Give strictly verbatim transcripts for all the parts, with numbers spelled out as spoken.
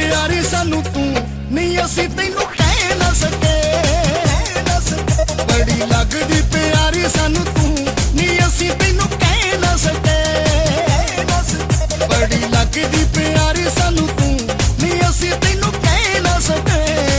प्यारी सानू तू नहीं असी तेनू कह ना सके। बड़ी लगदी प्यारी सानू तू नहीं असी तेनू कह ना सके। बड़ी लगदी प्यारी सानू तू नहीं असी तेनू कह ना सके।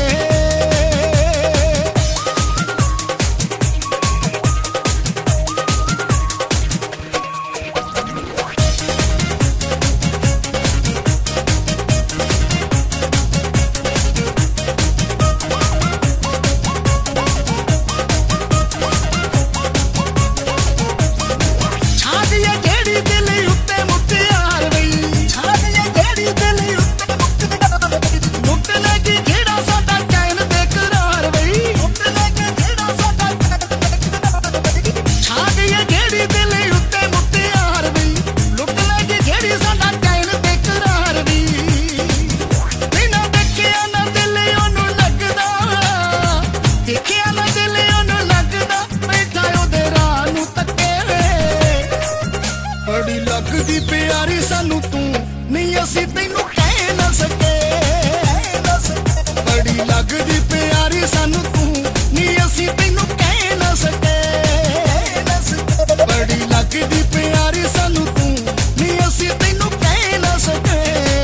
बड़ी लगदी प्यारी सानू तू नहीं असी तेनू कह ना सके। बड़ी लगदी प्यारी सानू तू नहीं असी तेनू कह ना सके। बड़ी लगदी प्यारी सानू तू नहीं असी तेनू कह ना सके।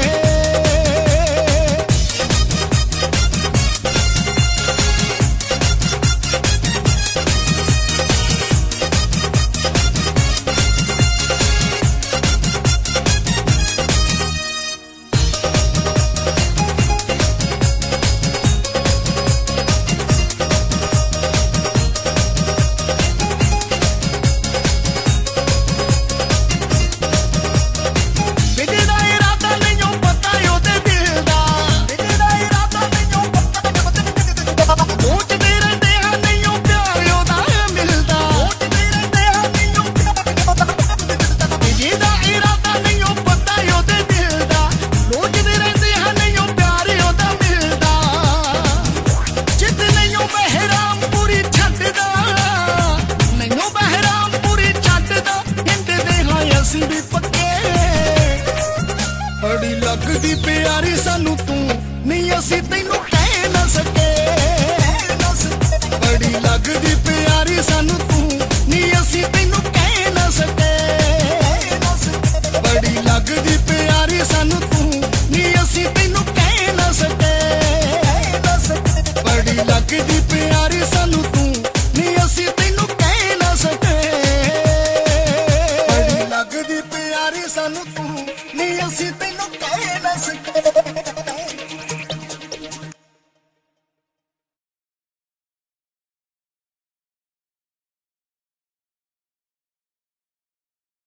बड़ी लगदी प्यारी सानू तू नहीं असी तेनू कह ना सके। बड़ी लगदी प्यारी सानू तू नहीं असी तेनू कह ना सके। बड़ी लगदी प्यारी सानू तू नहीं असी तेनू कह ना सके। बड़ी लगदी प्यारी सानू तू नहीं असी तेनू कह ना सके। बड़ी लगदी प्यारी सानू तू नहीं असी तेनू कह ना सके।